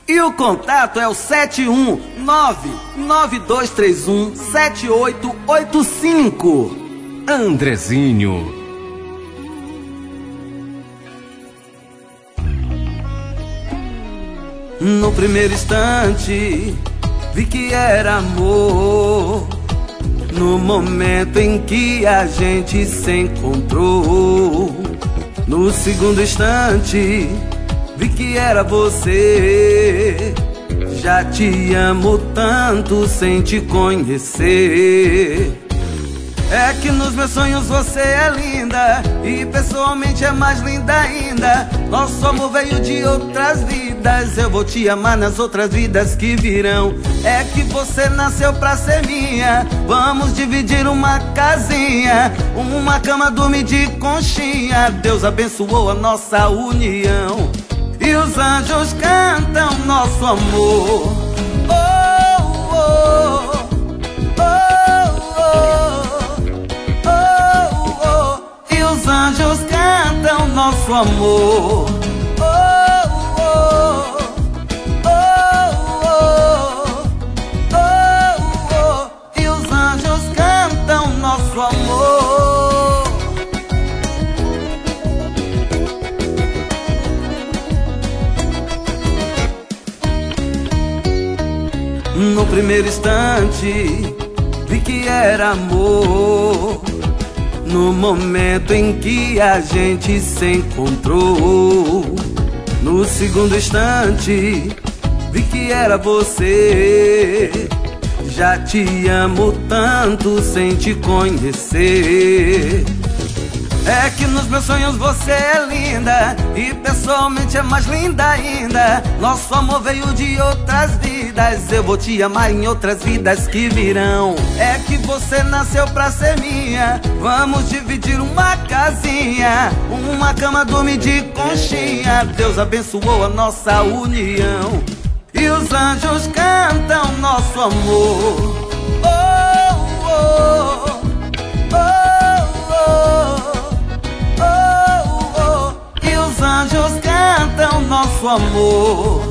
E o contato é o 71992317885. Andrezinho. No primeiro instante vi que era amor. No momento em que a gente se encontrou. No segundo instante vi que era você. Já te amo tanto sem te conhecer. É que nos meus sonhos você é linda e pessoalmente é mais linda ainda. Nosso amor veio de outras vidas, eu vou te amar nas outras vidas que virão. É que você nasceu pra ser minha, vamos dividir uma casinha, uma cama, dormir de conchinha. Deus abençoou a nossa união e os anjos cantam nosso amor. Oh, oh, oh. Os anjos cantam nosso amor. Oh, oh, oh, oh, oh, oh. E os anjos cantam nosso amor. No primeiro instante vi que era amor. No momento em que a gente se encontrou. No segundo instante vi que era você. Já te amo tanto sem te conhecer. É que nos meus sonhos você é linda e pessoalmente é mais linda ainda. Nosso amor veio de outras vidas, eu vou te amar em outras vidas que virão. É que você nasceu pra ser minha, vamos dividir uma casinha, uma cama, dormir de conchinha. Deus abençoou a nossa união e os anjos cantam nosso amor. Oh, oh, oh. Os anjos cantam nosso amor.